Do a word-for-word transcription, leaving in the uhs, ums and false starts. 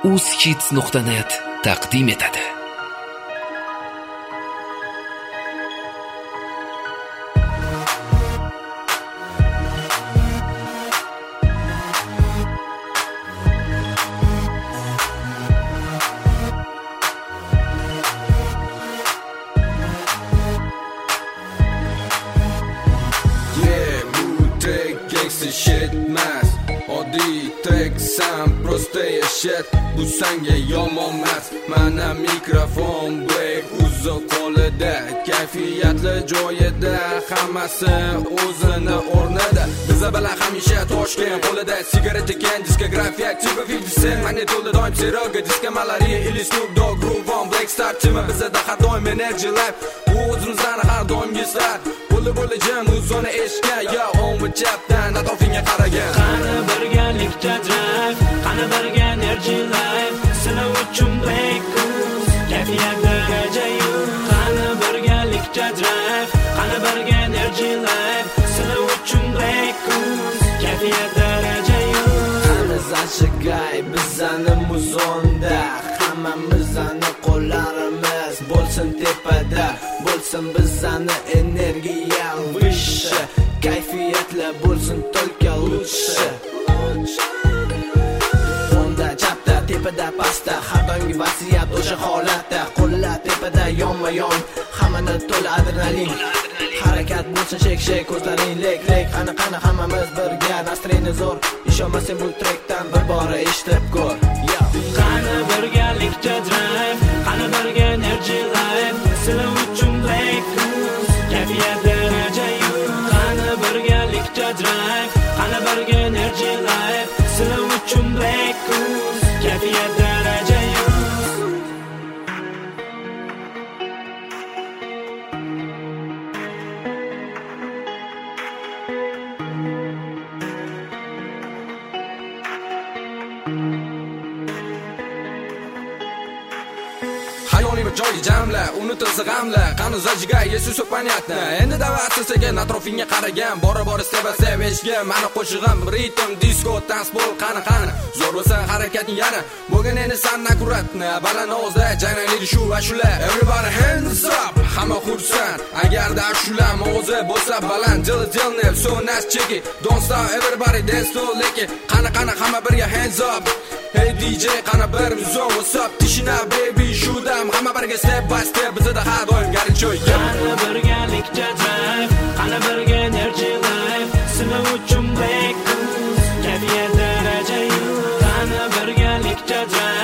uzhits nuqta net taqdim etadi. Bu sanga yomon emas, mana mikrofon break uzoq qo'lida, kayfiyatli joyida, hammasi o'zini o'rnida. Biza bilan hamisha Toshkent qo'lida, sigaret ekan diskografiya tipi fifty cent, magnitolda doim seroga, diska malariya, ili Snoop Dogg, Groove on, Black Star tima, bizada har doim energy life, bu o'zimizdan har doim gizlar. Bo'li bo'li jam o'zini eshitgan, yo o'mi chapdan atrofingga qaragan. Qani birgalikda drive, qani birga energy life, sizlar uchun Black Goose, kayfiyat daraja yo'q. Qani birgalikda drive, qani birga energy life, sizlar uchun Black Goose, kayfiyat daraja yo'q. Qani zashigay bizani muzonda, hammamizni qo'llarimiz bo'lsin tepada, bo'lsin bizani energiya vyше, kayfiyatli bo'lsin только лучше. Onda chapda, tepada, pastda, har doimgi vaziyat o'sha holatda, qo'llar tepada yonma-yon, hammani to'la adrenalin. Harakat bo'lsin shek-shek, ko'zlaring lek-lek, qani-qani hammamiz birga, nastreni zo'r, ishonmasang bu trekdan bir bora eshitib ko'r. Qani birgalikda drive, qani birga energy life, sizlar uchun Black Goose, kayfiyat daraja yo'q. Qani birgalikda drive, qani birga energy life, sizlar uchun Black Goose, kayfiyat daraja yo'q. Hayolim joyi jamla, unutilsa g'amla, qani zajigay yesu понятно. Endi da'vatsiz atrofingga qaragan, bora-bora step-step eshgan, mani qo'shig'im ritm, disco, tanzbol, qani-qani. Zo'r bo'lsa harakating yana, bo'lgan endi san akuratni, baland ovozda janglaydi shu va shular. Everybody hands up, hamma xursand. Agarda ashulam ovozi bo'lsa baland, dil-dilni, so nice checky. Don't stop, everybody dance to lekin. Qani-qani hamma birga hands up. Hey D J, qani bir muzon, what's up? Tishina baby, shoot'am, hamma birga step by step, bizada har doim garinchoy. Qani birgalikda drive, qani birga energy life, sizlar uchun Black Goose, kayfiyat daraja yo'q. Qani birgalikda drive,